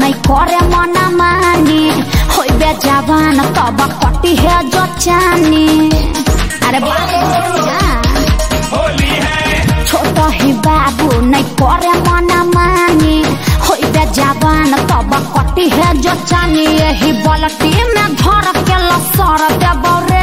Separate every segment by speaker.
Speaker 1: नहीं करे मना मानी होई बे जवान तब कटी है जो चानी। अरे
Speaker 2: होली है
Speaker 1: छोटा ही बाबू नहीं करे मना मानी होई बे जवान तब कटी है जो चानी। यही बलटी में घर के लसर देबो रे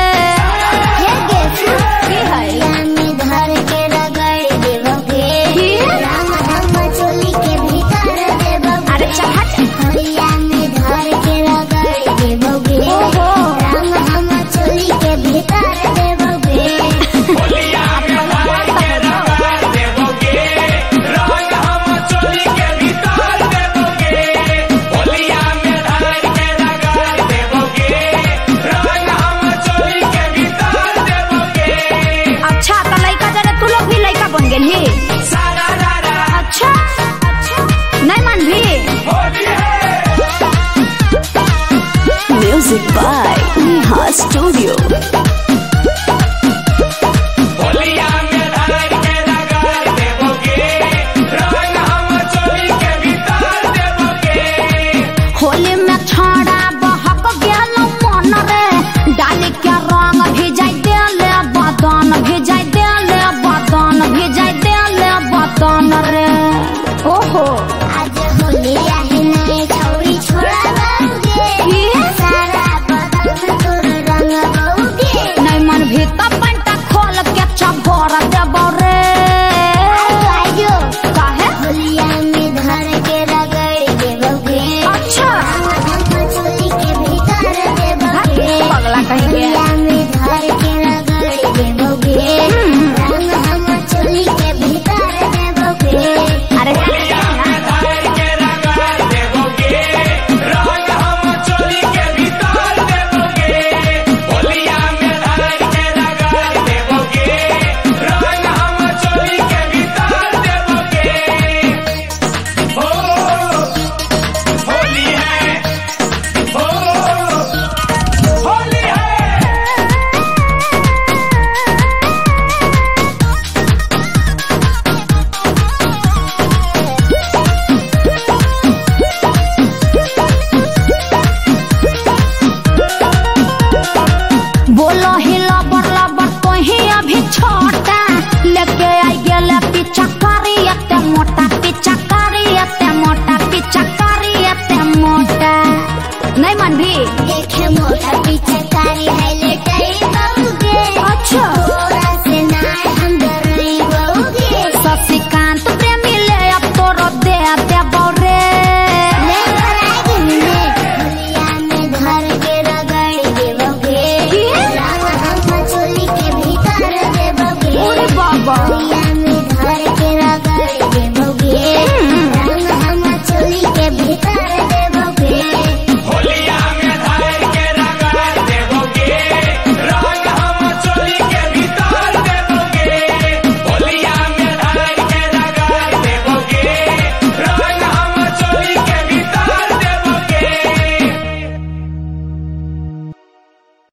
Speaker 1: अच्छा नहीं मान भी music by Neha studio. Holi में छड़ा बहक गेल मन रे डाली के रंग भिजाई देले बदन भिजाई देले बदन भिजाई देले बदन रे। ओहो
Speaker 3: आज होली आहे नहीं छौरी छोड़ा दोगे सारा बदन तोर रंग बहुगे।
Speaker 1: नहीं मन भी तब पंटा खोल के चबोर देबो रे।
Speaker 3: आजो
Speaker 1: काहे
Speaker 3: होलिया में धर के रगड़ देबोगे।
Speaker 1: अच्छा
Speaker 3: हम चोली के भीतर देबोगे।
Speaker 1: पगला कहीं
Speaker 3: होलिया में